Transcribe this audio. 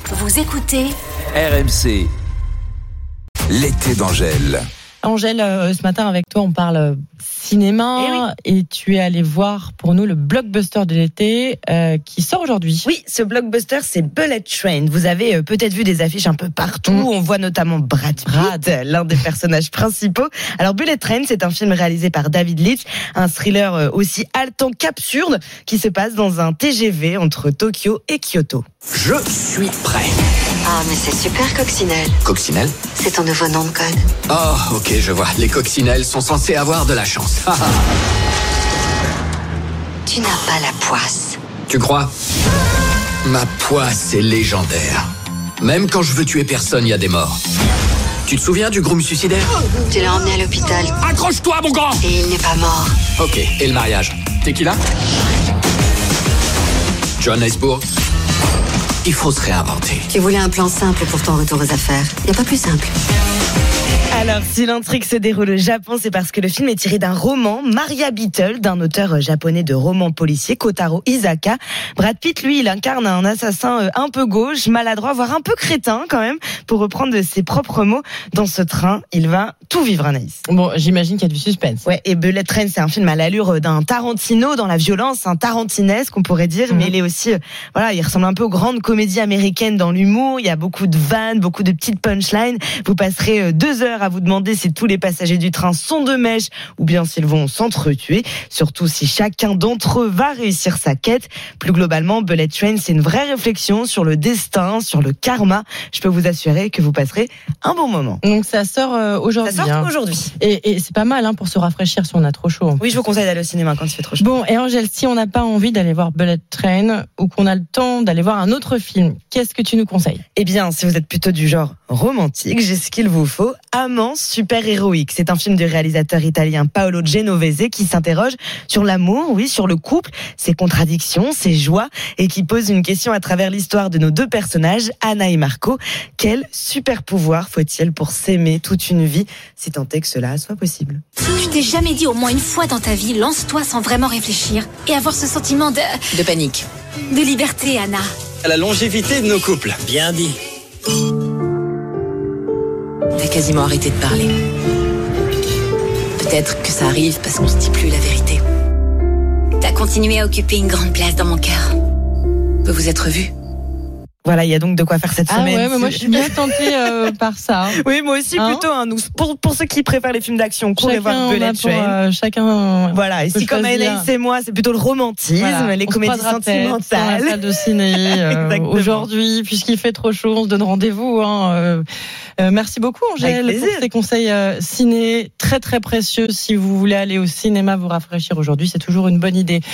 Vous écoutez RMC. L'été d'Angèle. Angèle, ce matin avec toi on parle cinéma et tu es allée voir pour nous le blockbuster de l'été qui sort aujourd'hui. Oui, ce blockbuster c'est Bullet Train. Vous avez peut-être vu des affiches un peu partout. On voit notamment Brad Pitt, l'un des personnages principaux. Alors Bullet Train, c'est un film réalisé par David Leitch, un thriller aussi haletant qu'absurde qui se passe dans un TGV entre Tokyo et Kyoto. Je suis prêt. Ah, mais c'est super Coccinelle. Coccinelle ? C'est ton nouveau nom de code. Oh, ok, je vois. Les coccinelles sont censées avoir de la chance. Tu n'as pas la poisse. Tu crois ? Ma poisse est légendaire. Même quand je veux tuer personne, il y a des morts. Tu te souviens du groom suicidaire ? Tu l'as emmené à l'hôpital. Accroche-toi, mon grand ! Et il n'est pas mort. Ok, et le mariage ? T'es qui là ? John Iceburg ? Il faut se réinventer. Tu voulais un plan simple pour ton retour aux affaires. Il n'y a pas plus simple. Alors, si l'intrigue se déroule au Japon, c'est parce que le film est tiré d'un roman, Maria Beetle, d'un auteur japonais de romans policiers, Kotaro Isaka. Brad Pitt, lui, il incarne un assassin un peu gauche, maladroit, voire un peu crétin quand même, pour reprendre ses propres mots. Dans ce train, il va tout vivre, Anaïs. Bon, j'imagine qu'il y a du suspense. Ouais, et Bullet Train, c'est un film à l'allure d'un Tarantino dans la violence, un tarantinesque, on pourrait dire, mais il est aussi, il ressemble un peu aux grandes comédies américaines dans l'humour. Il y a beaucoup de vannes, beaucoup de petites punchlines. Vous passerez 2 heures à vous demander si tous les passagers du train sont de mèche ou bien s'ils vont s'entretuer. Surtout si chacun d'entre eux va réussir sa quête. Plus globalement, Bullet Train, c'est une vraie réflexion sur le destin, sur le karma. Je peux vous assurer que vous passerez un bon moment. Donc ça sort aujourd'hui. Ça sort aujourd'hui. Et c'est pas mal pour se rafraîchir si on a trop chaud. Oui, je vous conseille d'aller au cinéma quand il fait trop chaud. Bon, et Angèle, si on n'a pas envie d'aller voir Bullet Train ou qu'on a le temps d'aller voir un autre film, qu'est-ce que tu nous conseilles ? Eh bien, si vous êtes plutôt du genre romantique, j'ai ce qu'il vous faut. Amant super-héroïque. C'est un film du réalisateur italien Paolo Genovese qui s'interroge sur l'amour, sur le couple, ses contradictions, ses joies et qui pose une question à travers l'histoire de nos 2 personnages, Anna et Marco. Quel super pouvoir faut-il pour s'aimer toute une vie, si tant est que cela soit possible? Tu t'es jamais dit au moins une fois dans ta vie, lance-toi sans vraiment réfléchir et avoir ce sentiment De panique. de liberté, Anna. À la longévité de nos couples. Bien dit. T'as quasiment arrêté de parler. Peut-être que ça arrive parce qu'on se dit plus la vérité. T'as continué à occuper une grande place dans mon cœur. On peut vous être vus. Voilà, il y a donc de quoi faire cette semaine. Ouais, mais moi je suis bien tentée par ça. Oui, moi aussi plutôt. Pour ceux qui préfèrent les films d'action, courez voir Bullet Train. Chacun. Voilà, ici comme Anaïs et moi, c'est plutôt le romantisme, les comédies sentimentales. Dans la salle de ciné aujourd'hui, puisqu'il fait trop chaud, on se donne rendez-vous. Merci beaucoup Angèle pour ces conseils ciné très très précieux. Si vous voulez aller au cinéma vous rafraîchir aujourd'hui, c'est toujours une bonne idée.